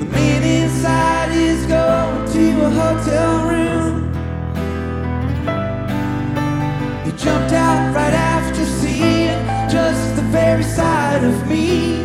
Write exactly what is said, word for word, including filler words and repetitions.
man inside is going to a hotel room. He jumped out right after seeing just the very sight of me.